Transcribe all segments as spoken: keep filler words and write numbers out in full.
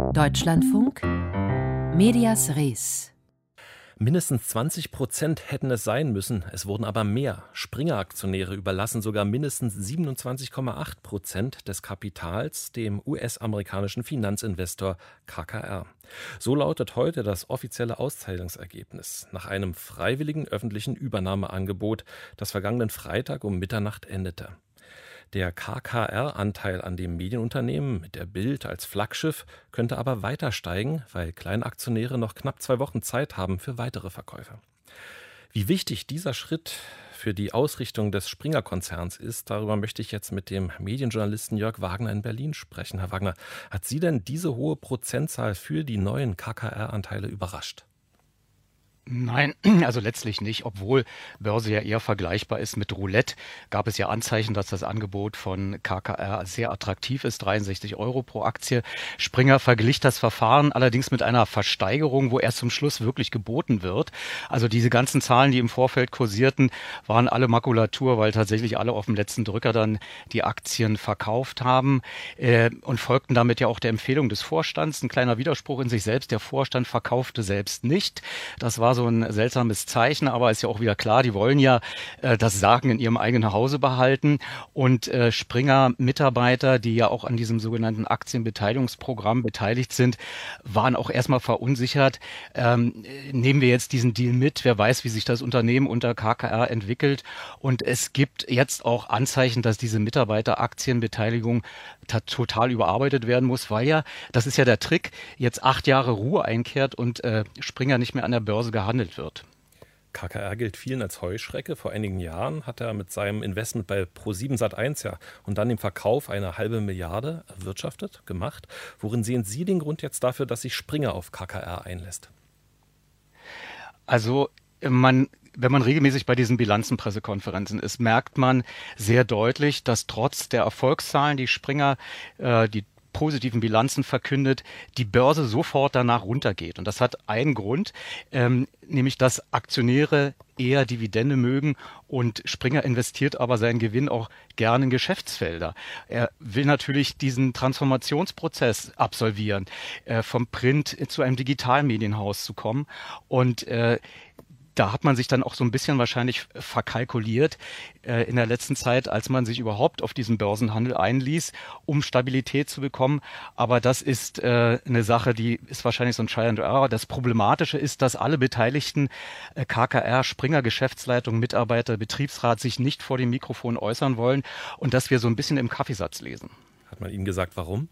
Deutschlandfunk, Medias Res. Mindestens zwanzig Prozent hätten es sein müssen, es wurden aber mehr. Springer-Aktionäre überlassen sogar mindestens siebenundzwanzig Komma acht Prozent des Kapitals dem U S-amerikanischen Finanzinvestor K K R. So lautet heute das offizielle Auszahlungsergebnis nach einem freiwilligen öffentlichen Übernahmeangebot, das vergangenen Freitag um Mitternacht endete. Der K K R-Anteil an dem Medienunternehmen mit der Bild als Flaggschiff könnte aber weiter steigen, weil Kleinaktionäre noch knapp zwei Wochen Zeit haben für weitere Verkäufe. Wie wichtig dieser Schritt für die Ausrichtung des Springer-Konzerns ist, darüber möchte ich jetzt mit dem Medienjournalisten Jörg Wagner in Berlin sprechen. Herr Wagner, hat Sie denn diese hohe Prozentzahl für die neuen K K R-Anteile überrascht? Nein, also letztlich nicht, obwohl Börse ja eher vergleichbar ist mit Roulette, gab es ja Anzeichen, dass das Angebot von K K R sehr attraktiv ist, dreiundsechzig Euro pro Aktie. Springer verglich das Verfahren allerdings mit einer Versteigerung, wo erst zum Schluss wirklich geboten wird. Also diese ganzen Zahlen, die im Vorfeld kursierten, waren alle Makulatur, weil tatsächlich alle auf dem letzten Drücker dann die Aktien verkauft haben äh, und folgten damit ja auch der Empfehlung des Vorstands. Ein kleiner Widerspruch in sich selbst, der Vorstand verkaufte selbst nicht. Das war so so ein seltsames Zeichen, aber ist ja auch wieder klar, die wollen ja äh, das Sagen in ihrem eigenen Hause behalten und äh, Springer-Mitarbeiter, die ja auch an diesem sogenannten Aktienbeteiligungsprogramm beteiligt sind, waren auch erstmal verunsichert. Ähm, nehmen wir jetzt diesen Deal mit, wer weiß, wie sich das Unternehmen unter K K R entwickelt, und es gibt jetzt auch Anzeichen, dass diese Mitarbeiteraktienbeteiligung total überarbeitet werden muss, weil ja, das ist ja der Trick, jetzt acht Jahre Ruhe einkehrt und äh, Springer nicht mehr an der Börse gehandelt wird. K K R gilt vielen als Heuschrecke. Vor einigen Jahren hat er mit seinem Investment bei ProSieben Sat eins ja und dann dem Verkauf eine halbe Milliarde erwirtschaftet, gemacht. Worin sehen Sie den Grund jetzt dafür, dass sich Springer auf K K R einlässt? Also man Wenn man regelmäßig bei diesen Bilanzenpressekonferenzen ist, merkt man sehr deutlich, dass trotz der Erfolgszahlen, die Springer, äh, die positiven Bilanzen verkündet, die Börse sofort danach runtergeht. Und das hat einen Grund, ähm, nämlich dass Aktionäre eher Dividende mögen und Springer investiert aber seinen Gewinn auch gerne in Geschäftsfelder. Er will natürlich diesen Transformationsprozess absolvieren, äh, vom Print zu einem Digitalmedienhaus zu kommen, und äh, da hat man sich dann auch so ein bisschen wahrscheinlich verkalkuliert äh, in der letzten Zeit, als man sich überhaupt auf diesen Börsenhandel einließ, um Stabilität zu bekommen. Aber das ist äh, eine Sache, die ist wahrscheinlich so ein Try and Error. Das Problematische ist, dass alle Beteiligten, äh, K K R, Springer, Geschäftsleitung, Mitarbeiter, Betriebsrat, sich nicht vor dem Mikrofon äußern wollen und dass wir so ein bisschen im Kaffeesatz lesen. Hat man Ihnen gesagt, warum?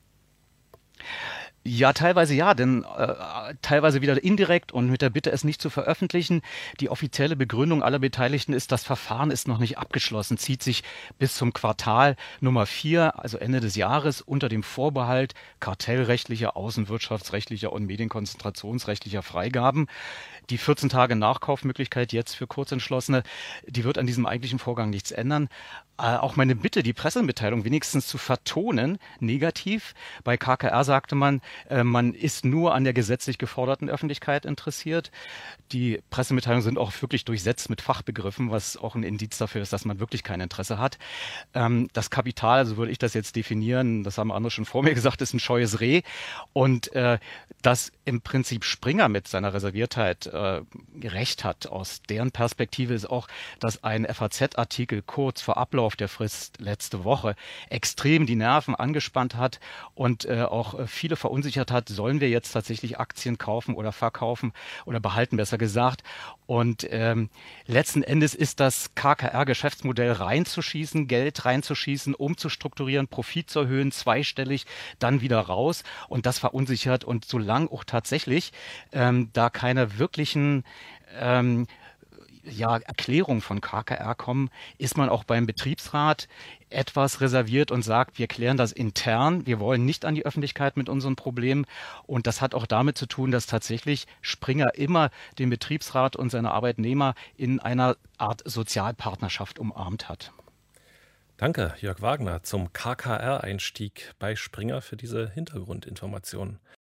Ja, teilweise ja, denn äh, teilweise wieder indirekt und mit der Bitte, es nicht zu veröffentlichen. Die offizielle Begründung aller Beteiligten ist, das Verfahren ist noch nicht abgeschlossen, zieht sich bis zum Quartal Nummer vier, also Ende des Jahres, unter dem Vorbehalt kartellrechtlicher, außenwirtschaftsrechtlicher und medienkonzentrationsrechtlicher Freigaben. Die vierzehn Tage Nachkaufmöglichkeit jetzt für Kurzentschlossene, die wird an diesem eigentlichen Vorgang nichts ändern. Äh, auch meine Bitte, die Pressemitteilung wenigstens zu vertonen, negativ. Bei K K R sagte man, äh, man ist nur an der gesetzlich geforderten Öffentlichkeit interessiert. Die Pressemitteilungen sind auch wirklich durchsetzt mit Fachbegriffen, was auch ein Indiz dafür ist, dass man wirklich kein Interesse hat. Ähm, das Kapital, so würde ich das jetzt definieren, das haben andere schon vor mir gesagt, ist ein scheues Reh. Und äh, dass im Prinzip Springer mit seiner Reserviertheit äh, Recht hat, aus deren Perspektive ist auch, dass ein F A Z-Artikel kurz vor Ablauf der Frist letzte Woche extrem die Nerven angespannt hat und äh, auch äh, viele verunsichert hat, sollen wir jetzt tatsächlich Aktien kaufen oder verkaufen oder behalten, besser gesagt. Und ähm, letzten Endes ist das K K R-Geschäftsmodell reinzuschießen, Geld reinzuschießen, umzustrukturieren, Profit zu erhöhen, zweistellig, dann wieder raus, und das verunsichert. Und solange auch tatsächlich ähm, da keine wirklichen ähm, ja, Erklärungen von K K R kommen, ist man auch beim Betriebsrat etwas reserviert und sagt, wir klären das intern, wir wollen nicht an die Öffentlichkeit mit unseren Problemen. Und das hat auch damit zu tun, dass tatsächlich Springer immer den Betriebsrat und seine Arbeitnehmer in einer Art Sozialpartnerschaft umarmt hat. Danke, Jörg Wagner, zum K K R-Einstieg bei Springer für diese Hintergrundinformationen.